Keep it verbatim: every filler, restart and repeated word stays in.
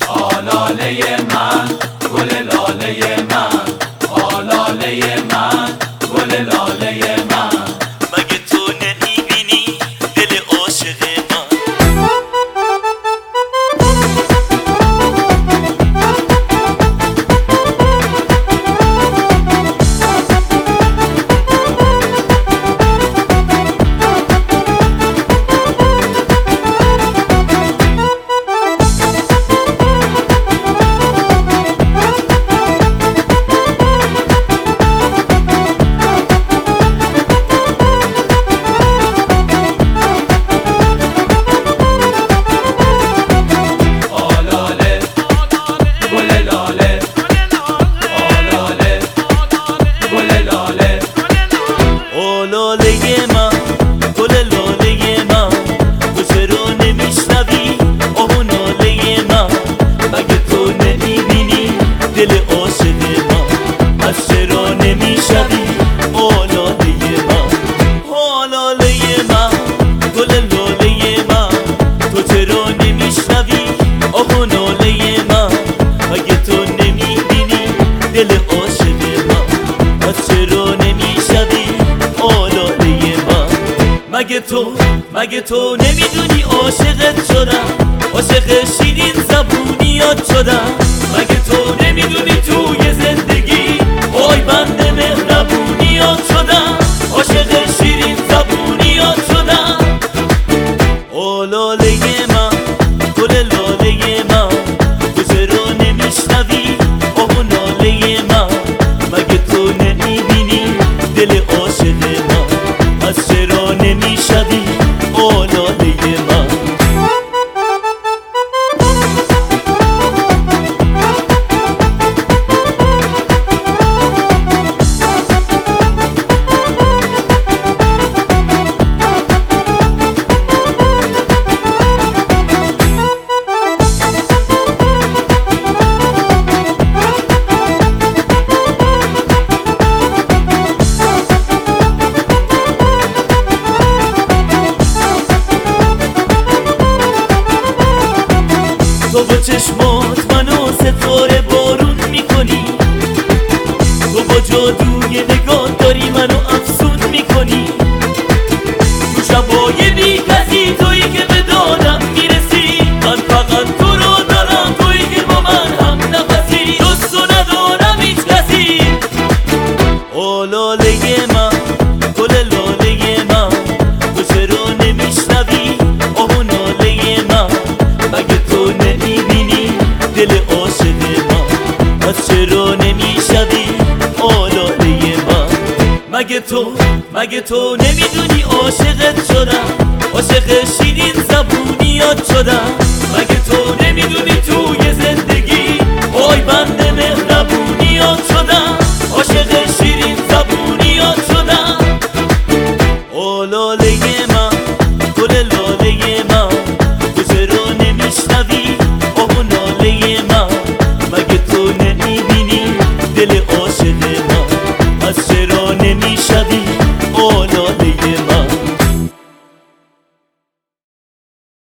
آلاله من گل لاله من، آلاله من گل لاله من. مگه تو نمیبینی دل عاشق من؟ لاله من گل لاله من، تو چرا نمیشنوی آه ناله من؟ مگه تو نمیبینی دل عاشق من؟ پس چرا نمیشنوی آه لاله من؟ آه لاله من گل لاله من، تو چرا نمیشنوی آه ناله من؟ مگه تو نمیبینی دل عاشق من؟ پس چرا نمیشنوی مگه تو مگه تو نمیدونی عاشقت شدم، عاشق شیرین زبونیات شدم. مگه تو نمیدونی توی زندگی وای بنده مهربونیات شدم، عاشق شیرین زبونیات شدم. آه لاله من گل لاله من، تو چرا نمیشنوی آه ناله من؟ مگه تو نمیبینی دل عاشق من؟ پس چرا نمیشوی آلاله من؟ تو با چشمات منو ستاره بارون میکنی، تو با جادوی نگاه داری منو افسون میکنی. تو شبای بی کسی تویی که به دادم میرسی، من فقط تو رو دارم، تویی که با من هم نفسی، جز تو ندارم هیچ کسی. آه لاله من گل لاله من، تو چرا نمیشنوی آه ناله من؟ مگه تو نمیبینی دل عاشق من؟ پس چرا نمیشوی آلاله من؟ مگه تو مگه تو نمیدونی عاشقت شدم،